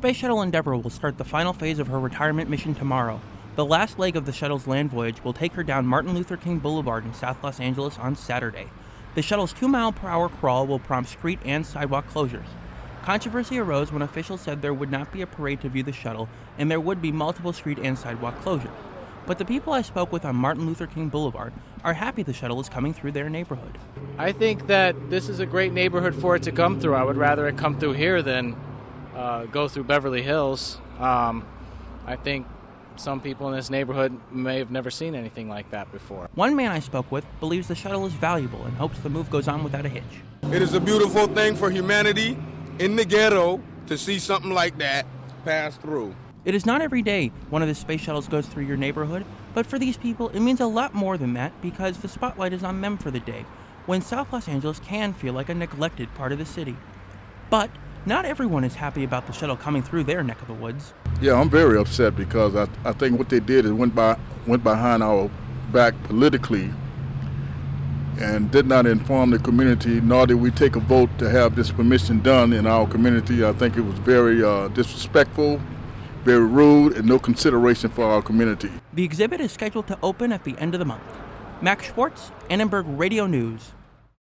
Space Shuttle Endeavour will start the final phase of her retirement mission tomorrow. The last leg of the shuttle's land voyage will take her down Martin Luther King Boulevard in South Los Angeles on Saturday. The shuttle's 2-mile-per-hour crawl will prompt street and sidewalk closures. Controversy arose when officials said there would not be a parade to view the shuttle, and there would be multiple street and sidewalk closures. But the people I spoke with on Martin Luther King Boulevard are happy the shuttle is coming through their neighborhood. I think that this is a great neighborhood for it to come through. I would rather it come through here than go through Beverly Hills. I think some people in this neighborhood may have never seen anything like that before. One man I spoke with believes the shuttle is valuable and hopes the move goes on without a hitch. It is a beautiful thing for humanity in the ghetto to see something like that pass through. It is not every day one of the space shuttles goes through your neighborhood, but for these people it means a lot more than that because the spotlight is on them for the day, when South Los Angeles can feel like a neglected part of the city. But not everyone is happy about the shuttle coming through their neck of the woods. Yeah, I'm very upset because I think what they did is went behind our back politically and did not inform the community, nor did we take a vote to have this permission done in our community. I think it was very disrespectful, very rude, and no consideration for our community. The exhibit is scheduled to open at the end of the month. Max Schwartz, Annenberg Radio News.